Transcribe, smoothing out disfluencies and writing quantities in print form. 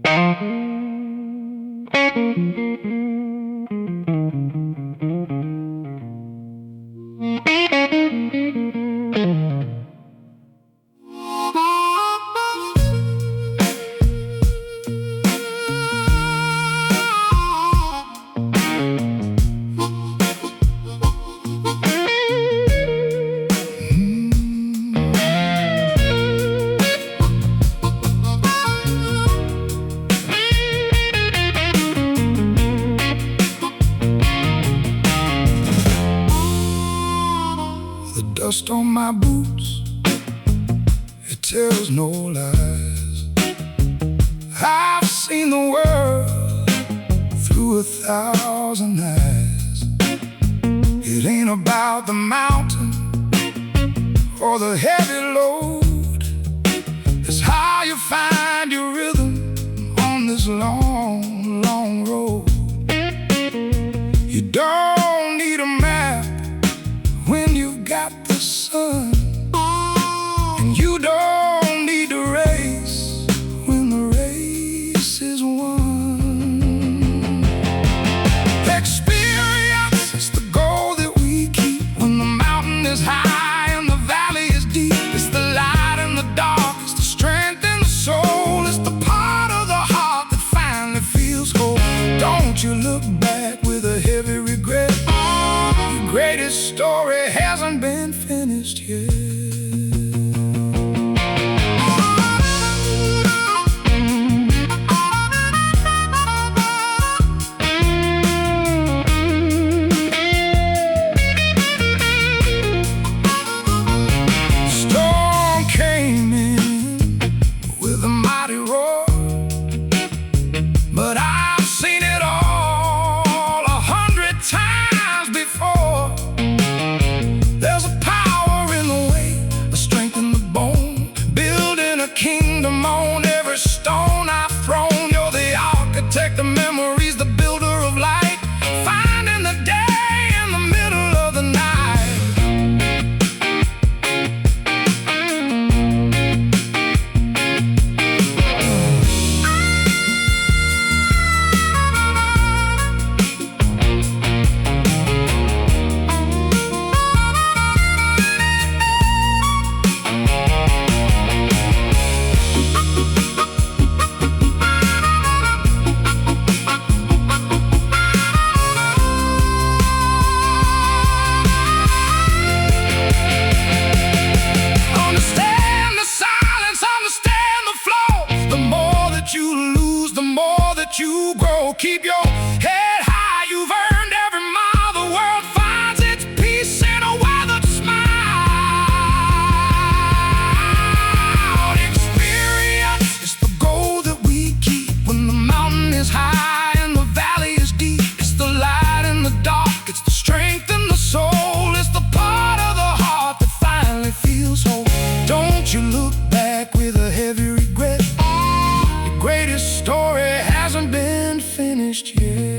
The dust on my boots, it tells no lies. I've seen the world through 1,000 eyes. It ain't about the mountain or the heavy load. It's how you find your rhythm on this long, long road. You don't need a map when you've got the sun, and you don't need to race when the race is won. Experience is the goal that we keep when the mountain is high and the valley is deep. It's the light and the dark, it's the strength and the soul. It's the part of the heart that finally feels whole. Don't you look back with a heavy regret. Your greatest story hasn't been finished yet. Storm came in with a mighty roar, but I've seen it all 100 times before. There's a power in the weight, a strength in the bone, building a kingdom on every stone I've thrown. You're the architect of memories, the builder of light, finding the day in the middle of the night. You lose, the more that you grow. Keep your head high, you've earned every mile. The world finds its peace in a weathered smile. Experience is the goal that we keep when the mountain is high and the valley is deep. It's the light and the dark, it's the strength and the soul. It's the part of the heart that finally feels whole. Don't you look back with a heavy regret. Greatest story hasn't been finished yet.